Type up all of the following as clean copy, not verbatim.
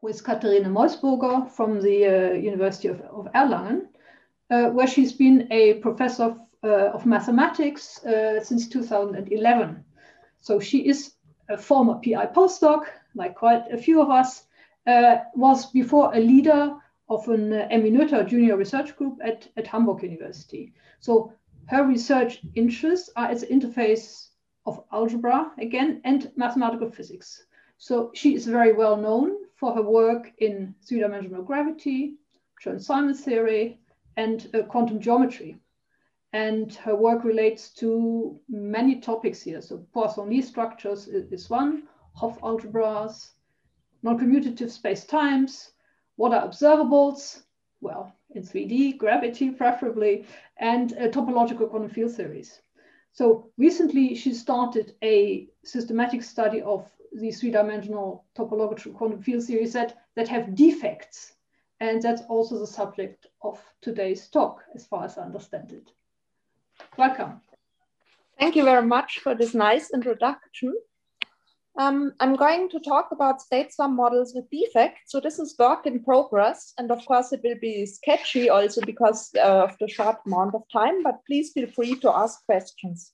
with Katharina Meusburger from the University of Erlangen, where she's been a professor of mathematics since 2011. So she is a former PI postdoc, like quite a few of us, was before a leader of an Emmy Noether Junior Research Group at Hamburg University. So her research interests are at the interface of algebra, again, and mathematical physics. So she is very well known for her work in three-dimensional gravity, Chern-Simons theory, and quantum geometry. And her work relates to many topics here. So Poisson-Lie structures is one, Hopf algebras, non-commutative space-times, what are observables? Well, in 3D, gravity preferably, and topological quantum field theories. So recently she started a systematic study of these three-dimensional topological quantum field theories that have defects. And that's also the subject of today's talk, as far as I understand it. Welcome. Thank you very much for this nice introduction. I'm going to talk about state-sum models with defects. So this is work in progress. And of course, it will be sketchy also because of the short amount of time, but please feel free to ask questions.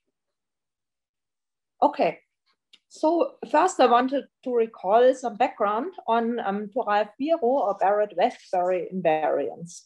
Okay, so first I wanted to recall some background on Thoralf-Biro or Barrett-Westbury invariance.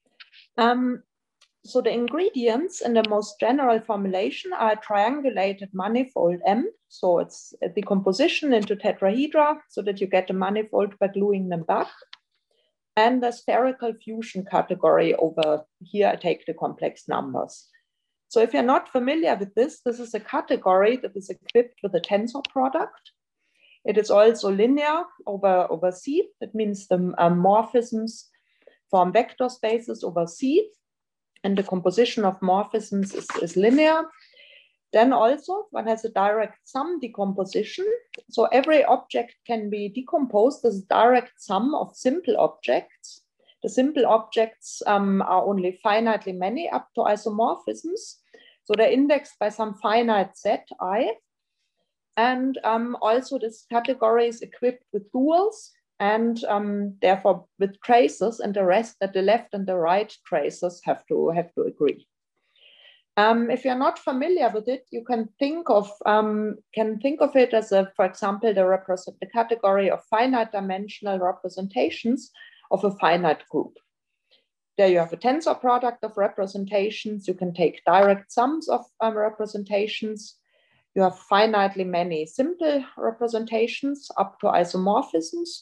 So the ingredients in the most general formulation are a triangulated manifold M. So it's a decomposition into tetrahedra so that you get a manifold by gluing them back. And a spherical fusion category over here, I take the complex numbers. So if you're not familiar with this is a category that is equipped with a tensor product. It is also linear over C. That means the morphisms form vector spaces over C. And the composition of morphisms is linear. Then also one has a direct sum decomposition. So every object can be decomposed as a direct sum of simple objects. The simple objects are only finitely many up to isomorphisms. So they're indexed by some finite set I. And also this category is equipped with duals and therefore with traces, and the rest at the left and the right traces have to agree. If you're not familiar with it, you can think of it as for example, the category of finite dimensional representations of a finite group. There you have a tensor product of representations. You can take direct sums of representations. You have finitely many simple representations up to isomorphisms.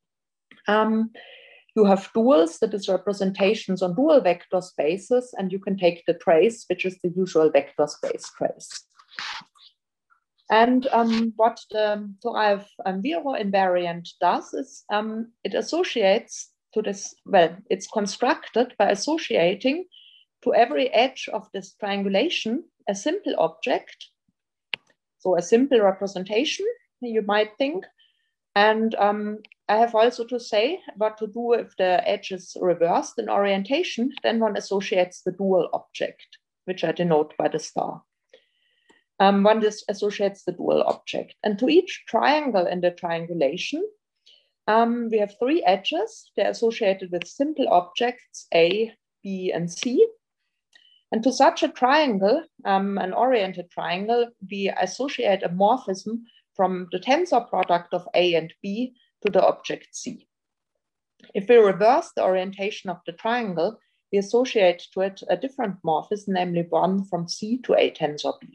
You have duals, that is representations on dual vector spaces, and you can take the trace, which is the usual vector space trace. And what the Thoralf-Biro invariant does is it associates to this, well, it's constructed by associating to every edge of this triangulation a simple object, so a simple representation, you might think. And I have also to say what to do if the edge is reversed in orientation, then one associates the dual object, which I denote by the star. One associates the dual object. And to each triangle in the triangulation, we have three edges. They're associated with simple objects A, B, and C. And to such a triangle, an oriented triangle, we associate a morphism from the tensor product of A and B to the object C. If we reverse the orientation of the triangle, we associate to it a different morphism, namely one from C to A tensor B.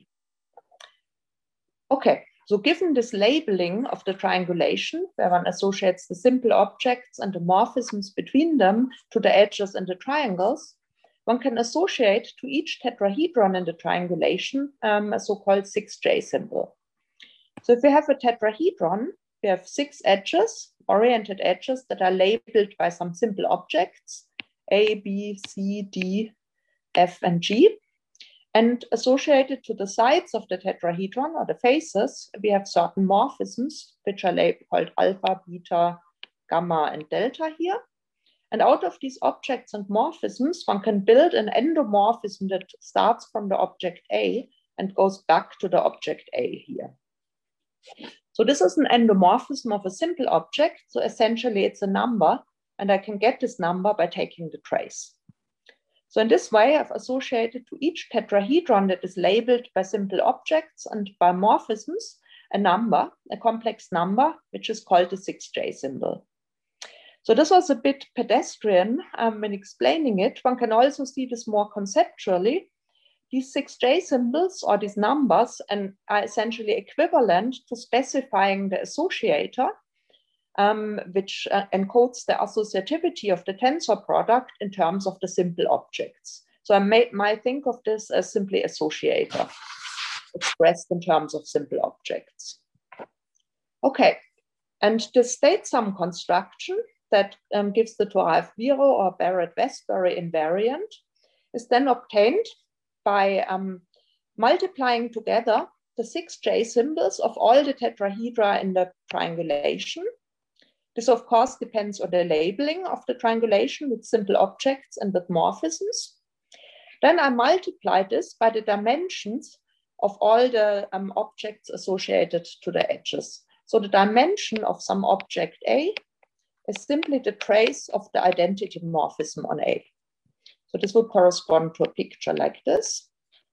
Okay, so given this labeling of the triangulation, where one associates the simple objects and the morphisms between them to the edges and the triangles, one can associate to each tetrahedron in the triangulation a so-called 6J symbol. So if we have a tetrahedron, we have 6 edges, oriented edges that are labeled by some simple objects, A, B, C, D, F, and G. And associated to the sides of the tetrahedron or the faces, we have certain morphisms, which are called alpha, beta, gamma, and delta here. And out of these objects and morphisms, one can build an endomorphism that starts from the object A and goes back to the object A here. So this is an endomorphism of a simple object. So essentially it's a number, and I can get this number by taking the trace. So in this way, I've associated to each tetrahedron that is labeled by simple objects and by morphisms a number, a complex number, which is called the 6J symbol. So this was a bit pedestrian when explaining it. One can also see this more conceptually. These 6J symbols, or these numbers, are essentially equivalent to specifying the associator, which encodes the associativity of the tensor product in terms of the simple objects. So I might think of this as simply associator, expressed in terms of simple objects. Okay, and the state sum construction that gives the Toraev-Viro or Barrett-Westbury invariant is then obtained by multiplying together the 6J symbols of all the tetrahedra in the triangulation. This, of course, depends on the labeling of the triangulation with simple objects and with morphisms. Then I multiply this by the dimensions of all the objects associated to the edges. So the dimension of some object A is simply the trace of the identity morphism on A. So this would correspond to a picture like this.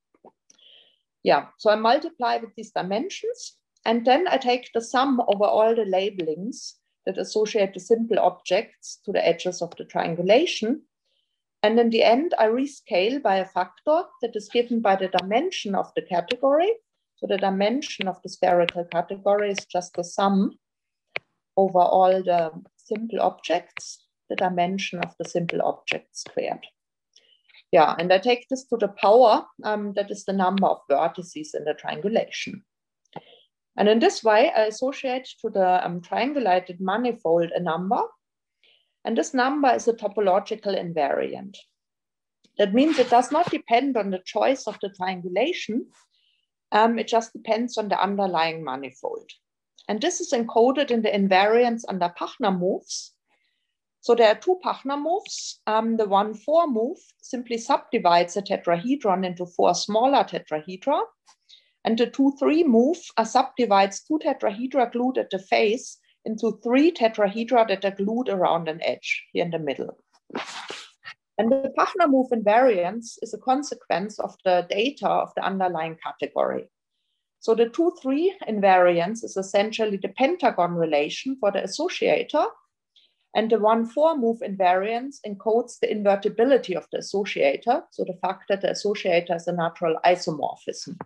Yeah, so I multiply with these dimensions, and then I take the sum over all the labelings that associate the simple objects to the edges of the triangulation. And in the end, I rescale by a factor that is given by the dimension of the category. So the dimension of the spherical category is just the sum over all the simple objects, the dimension of the simple object squared. Yeah, and I take this to the power, that is the number of vertices in the triangulation. And in this way, I associate to the triangulated manifold a number, and this number is a topological invariant. That means it does not depend on the choice of the triangulation, it just depends on the underlying manifold. And this is encoded in the invariants under Pachner moves. So there are two Pachner moves. The 1,4 move simply subdivides a tetrahedron into 4 smaller tetrahedra. And the 2,3 move subdivides 2 tetrahedra glued at the face into 3 tetrahedra that are glued around an edge here in the middle. And the Pachner move invariance is a consequence of the data of the underlying category. So the 2,3 invariance is essentially the pentagon relation for the associator, and the 1,4 move invariance encodes the invertibility of the associator, so the fact that the associator is a natural isomorphism.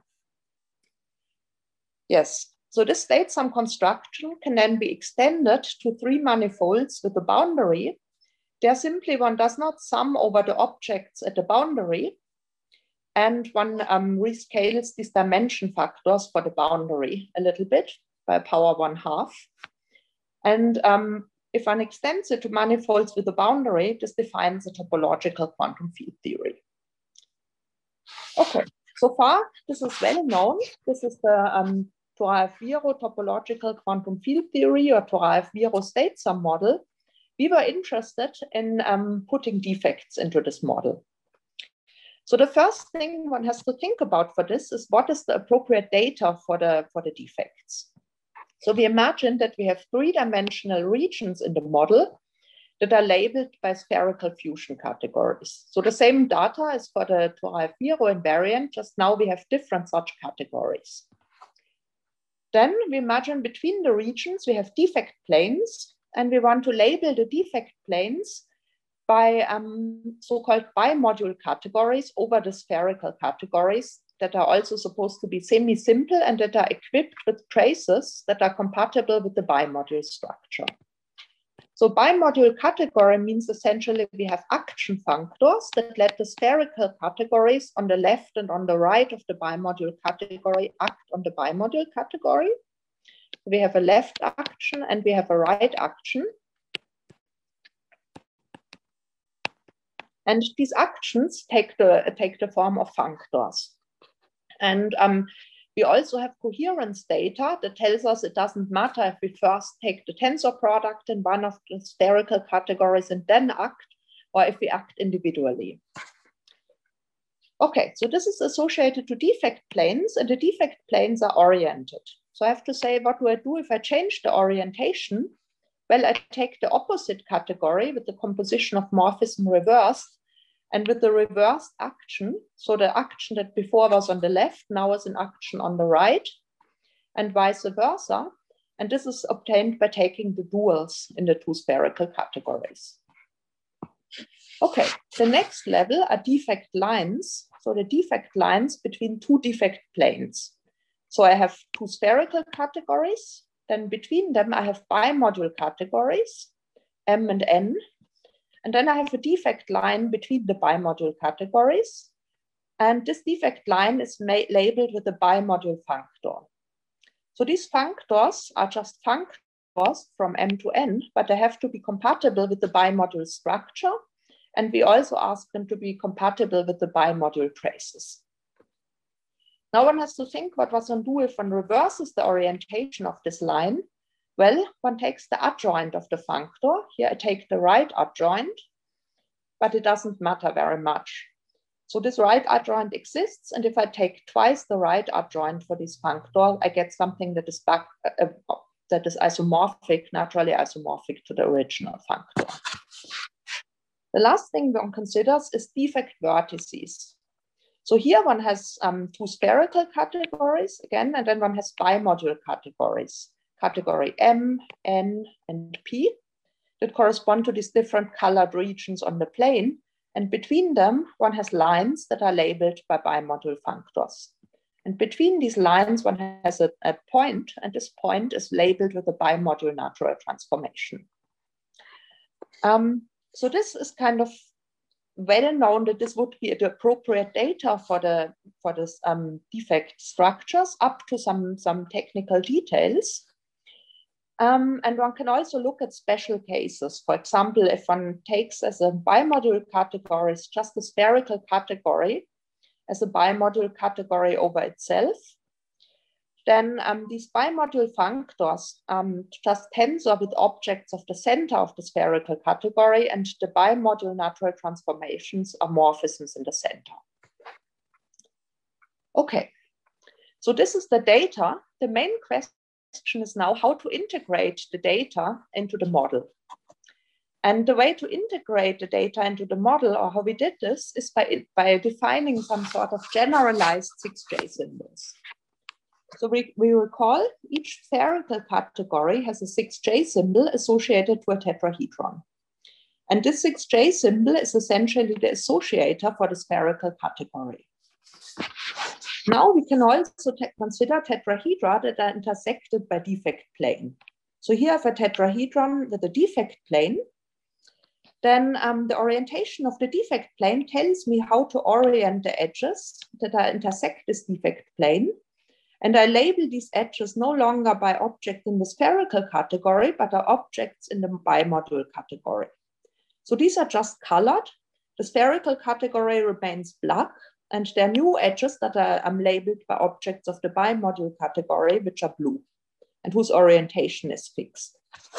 Yes, so this state sum construction can then be extended to 3 manifolds with a boundary. There simply one does not sum over the objects at the boundary, and one rescales these dimension factors for the boundary a little bit by power 1/2. And if one extends it to manifolds with a boundary, this defines a topological quantum field theory. Okay, so far this is well known. This is the Toraev-Viro topological quantum field theory, or Toraev-Viro state sum model. We were interested in putting defects into this model. So the first thing one has to think about for this is what is the appropriate data for the defects. So we imagine that we have 3-dimensional regions in the model that are labeled by spherical fusion categories. So the same data is for the Toraev-Viro invariant, just now we have different such categories. Then we imagine between the regions we have defect planes, and we want to label the defect planes by so-called bimodule categories over the spherical categories that are also supposed to be semi-simple and that are equipped with traces that are compatible with the bimodule structure. So bimodule category means essentially we have action functors that let the spherical categories on the left and on the right of the bimodule category act on the bimodule category. We have a left action and we have a right action. And these actions take the form of functors. And we also have coherence data that tells us it doesn't matter if we first take the tensor product in one of the spherical categories and then act, or if we act individually. Okay, so this is associated to defect planes, and the defect planes are oriented. So I have to say, what do I do if I change the orientation? Well, I take the opposite category with the composition of morphism reversed, and with the reversed action, so the action that before was on the left now is an action on the right, and vice versa. And this is obtained by taking the duals in the two spherical categories. Okay, the next level are defect lines. So the defect lines between two defect planes. So I have two spherical categories. Then between them, I have bimodule categories, M and N. And then I have a defect line between the bimodule categories. And this defect line is labeled with a bimodule functor. So these functors are just functors from M to N, but they have to be compatible with the bimodule structure. And we also ask them to be compatible with the bimodule traces. Now one has to think, what was one do if one reverses the orientation of this line? Well, one takes the adjoint of the functor. Here I take the right adjoint, but it doesn't matter very much. So this right adjoint exists, and if I take twice the right adjoint for this functor, I get something that is isomorphic, naturally isomorphic to the original functor. The last thing one considers is defect vertices. So here one has two spherical categories again, and then one has bimodule categories, category M, N, and P, that correspond to these different colored regions on the plane. And between them, one has lines that are labeled by bimodule functors. And between these lines, one has a point, and this point is labeled with a bimodule natural transformation. So this is kind of well known that this would be the appropriate data for this defect structures up to some technical details. And one can also look at special cases. For example, if one takes as a bimodule category just a spherical category as a bimodule category over itself, then these bimodule functors just tensor with objects of the center of the spherical category, and the bimodule natural transformations are morphisms in the center. Okay, so this is the data. The main question is now how to integrate the data into the model. And the way to integrate the data into the model, or how we did this, is by defining some sort of generalized 6J symbols. So we recall each spherical category has a 6J symbol associated to a tetrahedron. And this 6J symbol is essentially the associator for the spherical category. Now we can also consider tetrahedra that are intersected by defect plane. So here I have a tetrahedron with a defect plane. Then the orientation of the defect plane tells me how to orient the edges that intersect this defect plane. And I label these edges no longer by objects in the spherical category, but are objects in the bimodule category. So these are just colored. The spherical category remains black, and there are new edges that are labeled by objects of the bimodule category, which are blue, and whose orientation is fixed.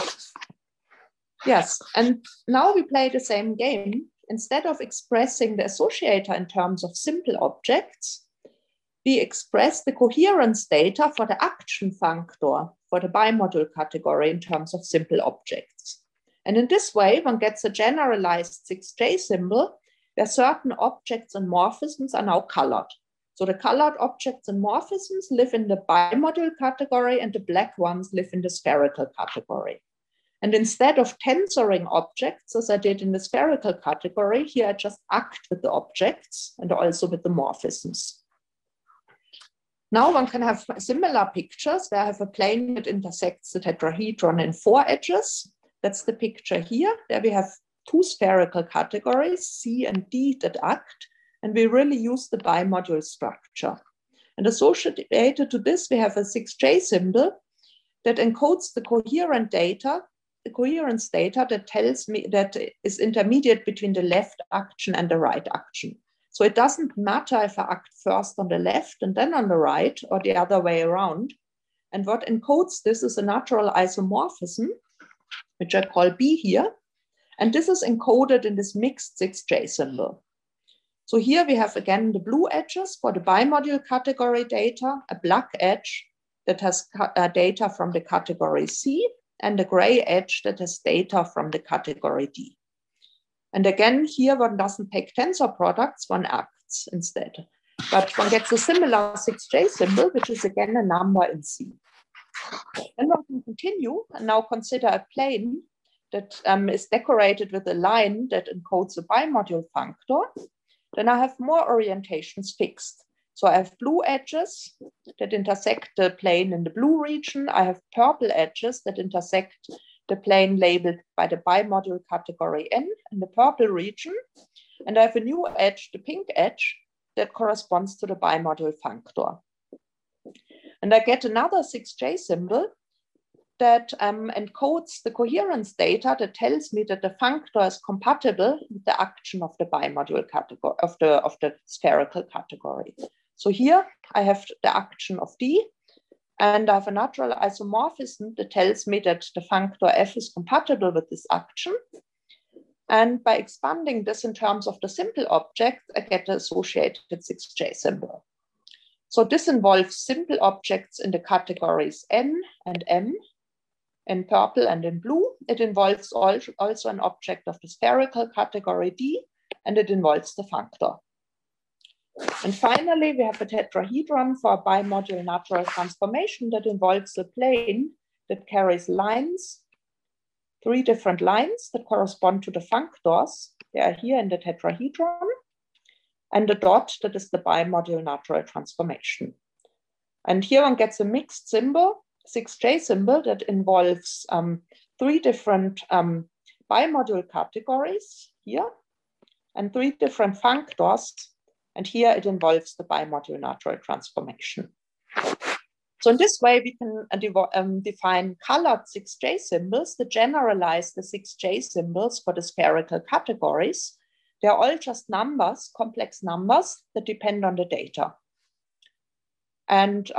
Yes, and now we play the same game. Instead of expressing the associator in terms of simple objects, we express the coherence data for the action functor for the bimodule category in terms of simple objects. And in this way, one gets a generalized 6J symbol where certain objects and morphisms are now colored. So the colored objects and morphisms live in the bimodule category, and the black ones live in the spherical category. And instead of tensoring objects, as I did in the spherical category, here I just act with the objects and also with the morphisms. Now one can have similar pictures where I have a plane that intersects the tetrahedron in 4 edges. That's the picture here. There we have 2 spherical categories, C and D, that act, and we really use the bimodule structure. And associated to this, we have a 6J symbol that encodes the coherent data, the coherence data that tells me that is intermediate between the left action and the right action. So it doesn't matter if I act first on the left and then on the right, or the other way around. And what encodes this is a natural isomorphism, which I call B here. And this is encoded in this mixed 6J symbol. So here we have again the blue edges for the bimodule category data, a black edge that has data from the category C, and a gray edge that has data from the category D. And again, here one doesn't take tensor products, one acts instead. But one gets a similar 6J symbol, which is again a number in C. Then one can continue and now consider a plane that is decorated with a line that encodes a bimodule functor. Then I have more orientations fixed. So I have blue edges that intersect the plane in the blue region. I have purple edges that intersect the plane labeled by the bimodule category N in the purple region. And I have a new edge, the pink edge, that corresponds to the bimodule functor. And I get another 6J symbol that encodes the coherence data that tells me that the functor is compatible with the action of the bimodule category, of the spherical category. So here I have the action of D, and I have a natural isomorphism that tells me that the functor F is compatible with this action. And by expanding this in terms of the simple object, I get the associated 6J symbol. So this involves simple objects in the categories N and M, in purple and in blue. It involves also an object of the spherical category D, and it involves the functor. And finally, we have a tetrahedron for a bimodule natural transformation that involves a plane that carries lines, 3 different lines that correspond to the functors. They are here in the tetrahedron, and the dot that is the bimodule natural transformation. And here one gets a mixed symbol, 6J symbol, that involves 3 different bimodule categories here, and 3 different functors. And here it involves the bimodule natural transformation. So in this way, we can define colored 6J symbols that generalize the 6J symbols for the spherical categories. They're all just numbers, complex numbers that depend on the data. And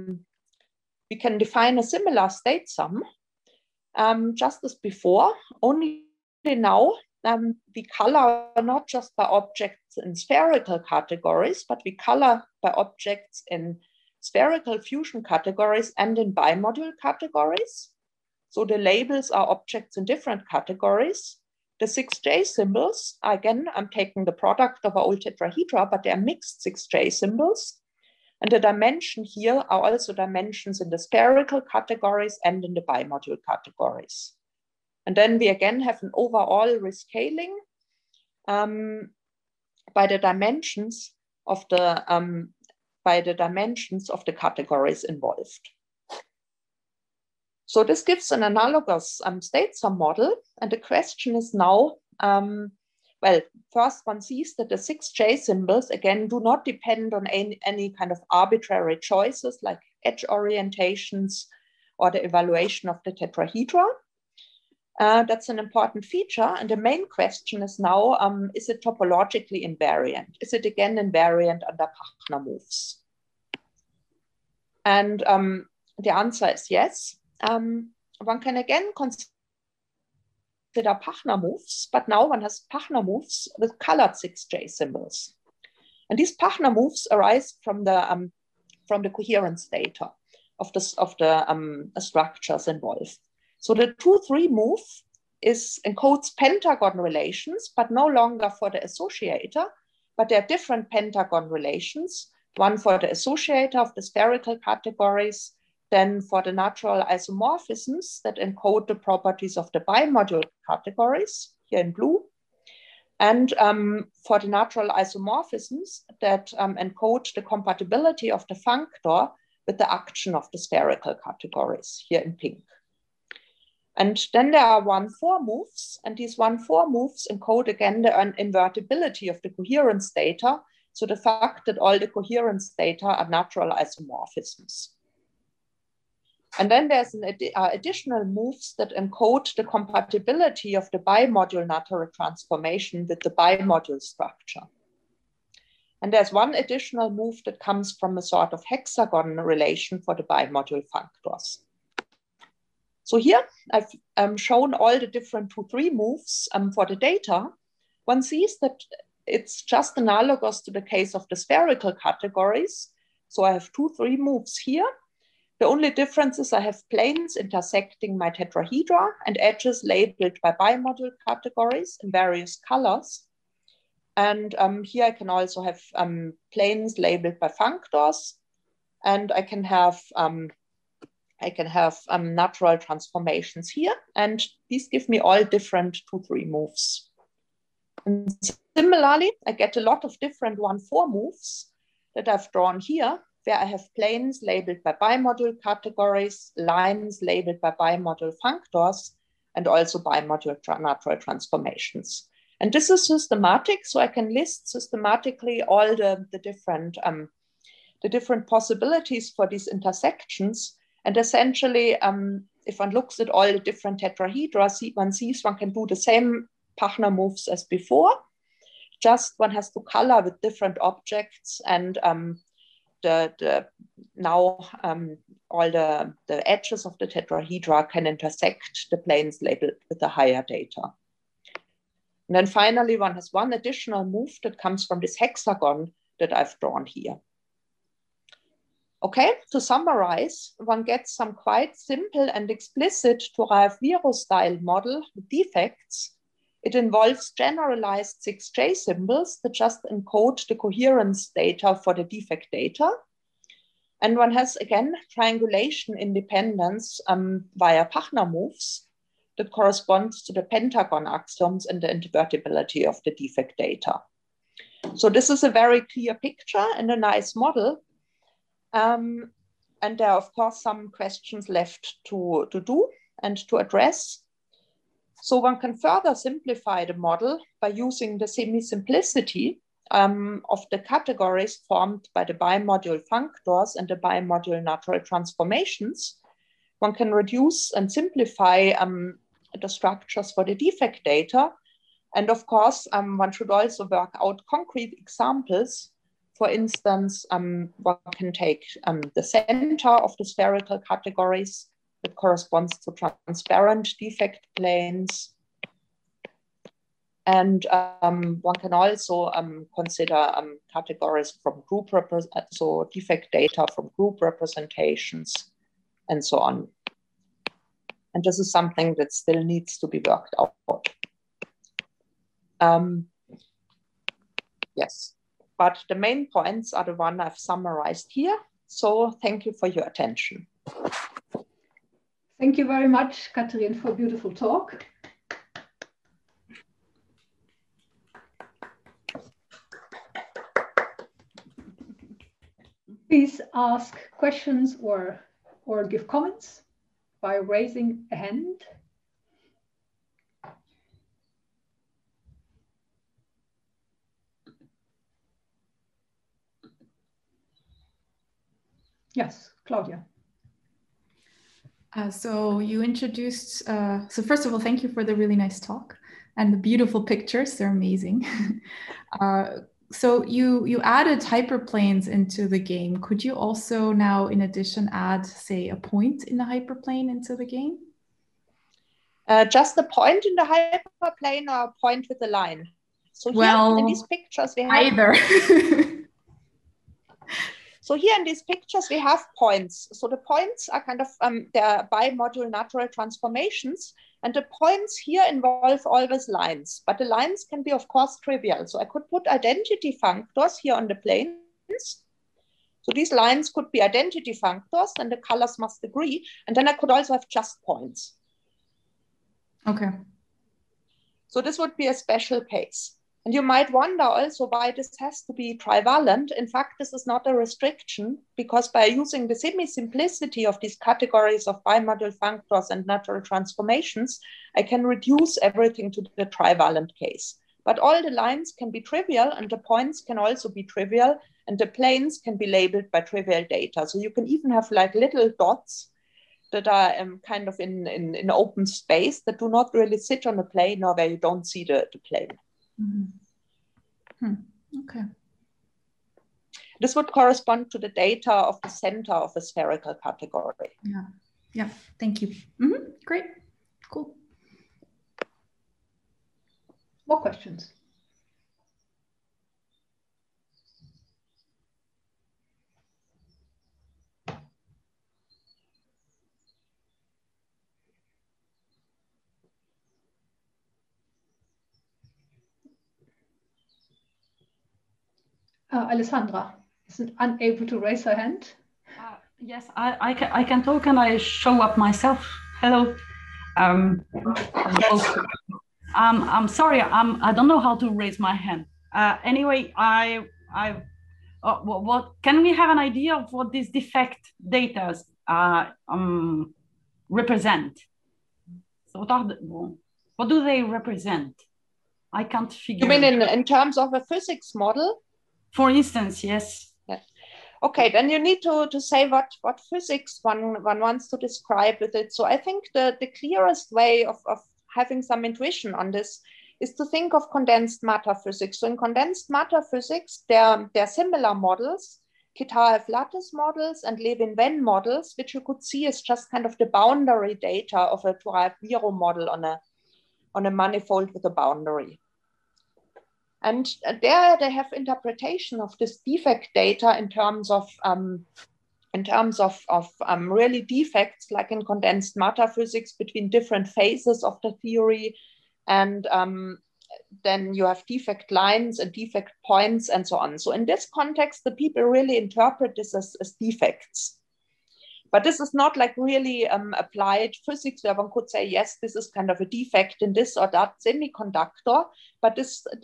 we can define a similar state sum just as before, only now we color not just by objects in spherical categories, but we color by objects in spherical fusion categories and in bimodule categories. So the labels are objects in different categories. The 6J symbols, again, I'm taking the product of our old tetrahedra, but they're mixed 6J symbols. And the dimension here are also dimensions in the spherical categories and in the bimodule categories. And then we again have an overall rescaling by the dimensions of the categories involved. So this gives an analogous state sum model. And the question is now, well, first one sees that the 6J symbols, again, do not depend on any kind of arbitrary choices like edge orientations or the evaluation of the tetrahedra. That's an important feature. And the main question is now, is it topologically invariant? Is it again invariant under Pachner moves? And the answer is yes. One can again consider Pachner moves, but now one has Pachner moves with colored 6J symbols. And these Pachner moves arise from the coherence data of the structures involved. So the 2-3 move encodes pentagon relations, but no longer for the associator, but there are different pentagon relations, one for the associator of the spherical categories, then for the natural isomorphisms that encode the properties of the bimodule categories, here in blue, and for the natural isomorphisms that encode the compatibility of the functor with the action of the spherical categories, here in pink. And then there are 1-4 moves, and these 1-4 moves encode again the invertibility of the coherence data, so the fact that all the coherence data are natural isomorphisms. And then there's additional moves that encode the compatibility of the bimodule natural transformation with the bimodule structure. And there's one additional move that comes from a sort of hexagon relation for the bimodule functors. So here I've shown all the different 2-3 moves for the data. One sees that it's just analogous to the case of the spherical categories. So I have 2-3 moves here. The only difference is I have planes intersecting my tetrahedra and edges labeled by bimodule categories in various colors. And here I can also have planes labeled by functors, and I can have natural transformations here, and these give me all different 2-3 moves. And similarly, I get a lot of different 1-4 moves that I've drawn here, where I have planes labeled by bimodule categories, lines labeled by bimodule functors, and also bimodule natural transformations. And this is systematic, so I can list systematically all the different possibilities for these intersections. And essentially, if one looks at all the different tetrahedra, one sees one can do the same Pachner moves as before, just one has to color with different objects, and now all the edges of the tetrahedra can intersect the planes labeled with the higher data. And then finally, one has one additional move that comes from this hexagon that I've drawn here. Okay, to summarize, one gets some quite simple and explicit Turaf-Viro-style model with defects. It involves generalized 6J symbols that just encode the coherence data for the defect data. And one has, again, triangulation independence via Pachner moves that corresponds to the pentagon axioms and the invertibility of the defect data. So this is a very clear picture and a nice model. And there are, of course, some questions left to do and to address. So one can further simplify the model by using the semi-simplicity of the categories formed by the bimodule functors and the bimodule natural transformations. One can reduce and simplify the structures for the defect data. And of course, one should also work out concrete examples. For instance, one can take the center of the spherical categories that corresponds to transparent defect planes. And one can also consider categories from group so defect data from group representations and so on. And this is something that still needs to be worked out. Yes, but the main points are the one I've summarized here. So thank you for your attention. Thank you very much, Catherine, for a beautiful talk. Please ask questions or give comments by raising a hand. Yes, Claudia. So you introduced, so first of all, thank you for the really nice talk and the beautiful pictures, they're amazing. So you added hyperplanes into the game. Could you also now, in addition, add, say, a point in the hyperplane into the game? Just a point in the hyperplane or a point with a line? So here well, in these pictures, we have either. So here in these pictures, we have points. So the points are kind of, they're bimodule natural transformations. And the points here involve always lines. But the lines can be, of course, trivial. So I could put identity functors here on the planes. So these lines could be identity functors, and the colors must agree. And then I could also have just points. Okay. So this would be a special case. And you might wonder also why this has to be trivalent. In fact, this is not a restriction, because by using the semi-simplicity of these categories of bimodule functors and natural transformations, I can reduce everything to the trivalent case. But all the lines can be trivial, and the points can also be trivial, and the planes can be labeled by trivial data. So you can even have like little dots that are kind of in open space that do not really sit on a plane, or where you don't see the plane. Mm-hmm. Okay. This would correspond to the data of the center of a spherical category. Yeah. Yeah. Thank you. Mm-hmm. Great. Cool. More questions? Alessandra isn't unable to raise her hand. Yes, I can talk and I show up myself. Hello. I'm sorry. I don't know how to raise my hand. Anyway, what can we have an idea of what these defect data represent? So what do they represent? I can't figure. You mean in terms of a physics model? For instance, yes. Okay, then you need to say what physics one wants to describe with it. So I think the clearest way of having some intuition on this is to think of condensed matter physics. So in condensed matter physics, there are similar models, Kitaev lattice models and Levin-Venn models, which you could see as just kind of the boundary data of a Dirac-Viro model on a manifold with a boundary. And there they have interpretation of this defect data in terms of really defects, like in condensed matter physics, between different phases of the theory. And then you have defect lines and defect points and so on. So in this context, the people really interpret this as defects. But this is not like really applied physics where one could say, yes, this is kind of a defect in this or that semiconductor. But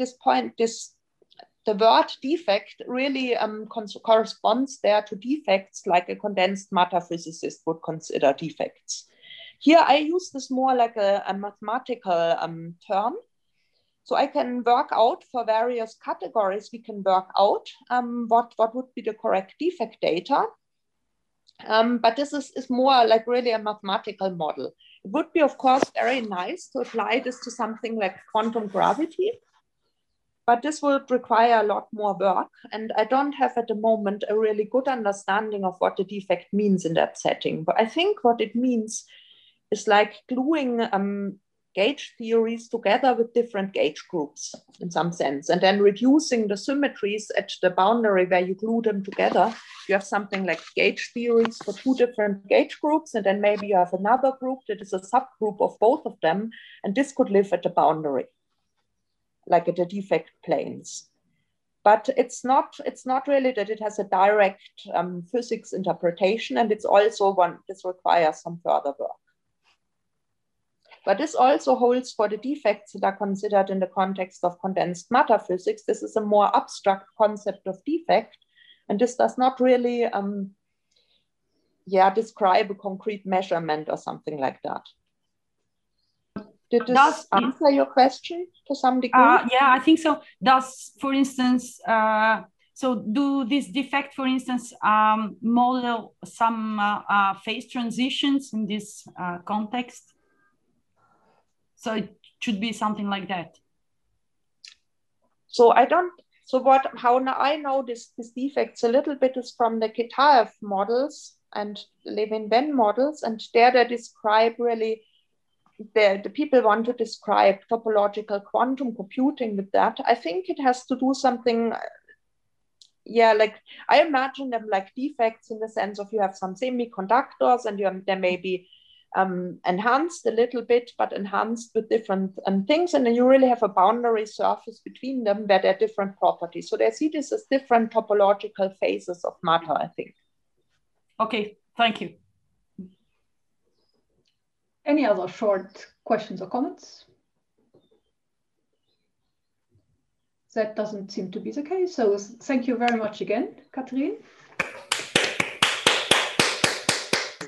the word defect really corresponds there to defects like a condensed matter physicist would consider defects. Here I use this more like a mathematical term. So I can work out for various categories, we can work out what would be the correct defect data. But this is more like really a mathematical model. It would be, of course, very nice to apply this to something like quantum gravity, but this would require a lot more work. And I don't have at the moment a really good understanding of what the defect means in that setting. But I think what it means is like gluing gauge theories together with different gauge groups in some sense, and then reducing the symmetries at the boundary where you glue them together. You have something like gauge theories for two different gauge groups, and then maybe you have another group that is a subgroup of both of them, and this could live at the boundary, like at the defect planes. But it's not really that it has a direct physics interpretation, and it's also this requires some further work. But this also holds for the defects that are considered in the context of condensed matter physics. This is a more abstract concept of defect, and this does not really describe a concrete measurement or something like that. Did this answer your question to some degree? Yeah, I think so. Does, for instance, so do this defect, for instance, model some phase transitions in this context? So it should be something like that. So how I know this defects a little bit is from the Kitaev models and Levin-Venn models, and there they describe really, the people want to describe topological quantum computing with that. I think it has to do something, like I imagine them like defects in the sense of you have some semiconductors and there may be enhanced a little bit, but enhanced with different things. And then you really have a boundary surface between them where there are different properties. So they see this as different topological phases of matter, I think. Okay, thank you. Any other short questions or comments? That doesn't seem to be the case. So thank you very much again, Catherine.